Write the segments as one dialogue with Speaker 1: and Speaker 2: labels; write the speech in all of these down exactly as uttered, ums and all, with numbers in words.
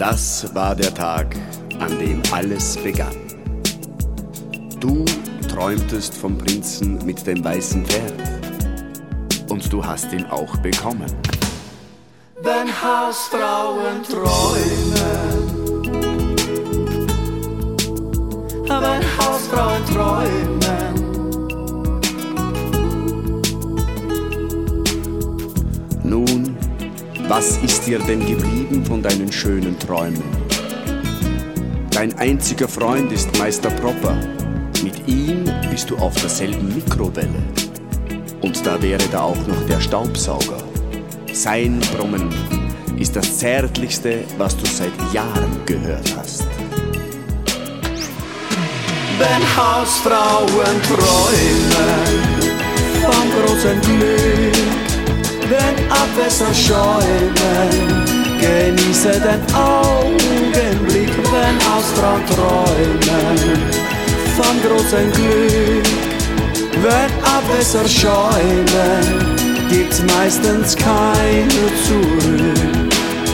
Speaker 1: Das war der Tag, an dem alles begann. Du träumtest vom Prinzen mit dem weißen Pferd und du hast ihn auch bekommen.
Speaker 2: Wenn Hausfrauen träumen, wenn Hausfrauen träumen.
Speaker 1: Nun, was ist dir denn geblieben von deinen schönen Träumen? Dein einziger Freund ist Meister Propper. Mit ihm bist du auf derselben Mikrowelle. Und da wäre da auch noch der Staubsauger. Sein Brummen ist das Zärtlichste, was du seit Jahren gehört hast.
Speaker 2: Wenn Hausfrauen träumen vom großen Glück, wenn Abwässer schäumen, genieße den Augenblick. Wenn Hausfrauen träumen vom großen Glück, wenn Abwässer schäumen, gibt's meistens keine zurück.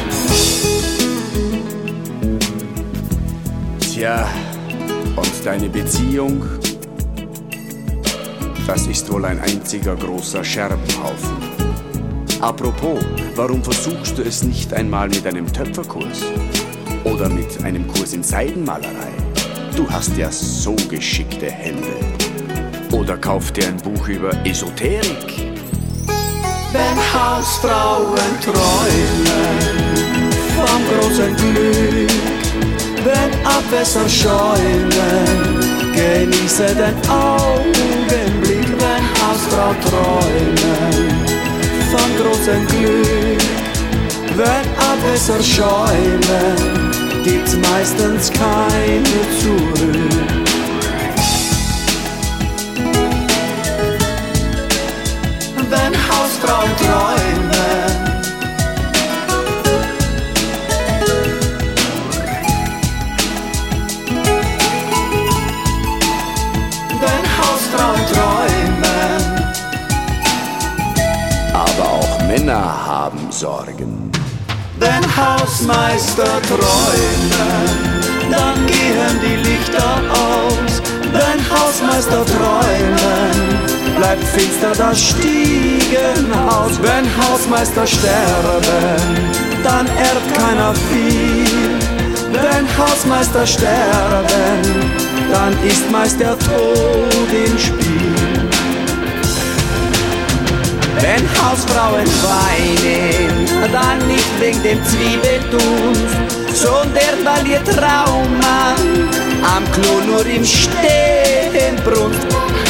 Speaker 1: Tja, und deine Beziehung, das ist wohl ein einziger großer Scherbenhaufen. Apropos, warum versuchst du es nicht einmal mit einem Töpferkurs? Oder mit einem Kurs in Seidenmalerei? Du hast ja so geschickte Hände. Oder kauf dir ein Buch über Esoterik.
Speaker 2: Wenn Hausfrauen träumen vom großen Glück, wenn Abwässer schäumen, genieße den Augenblick. Wenn Hausfrauen träumen vom großen Glück, wenn Abwässer schäumen, gibt's meistens keine zurück. Wenn Hausfrauen träumen, wenn Hausfrauen träumen,
Speaker 1: aber auch Männer haben Sorgen.
Speaker 2: wenn Hausmeister träumen, dann gehen die Lichter aus. Wenn Hausmeister träumen, bleibt finster das Stiegenhaus. Wenn Hausmeister sterben, dann erbt keiner viel. Wenn Hausmeister sterben, dann ist meist der Tod im Spiel. Wenn Hausfrauen weinen, dann nicht wegen dem Zwiebeldunst, sondern weil ihr Traummann am Klo nur im Stehen brunst.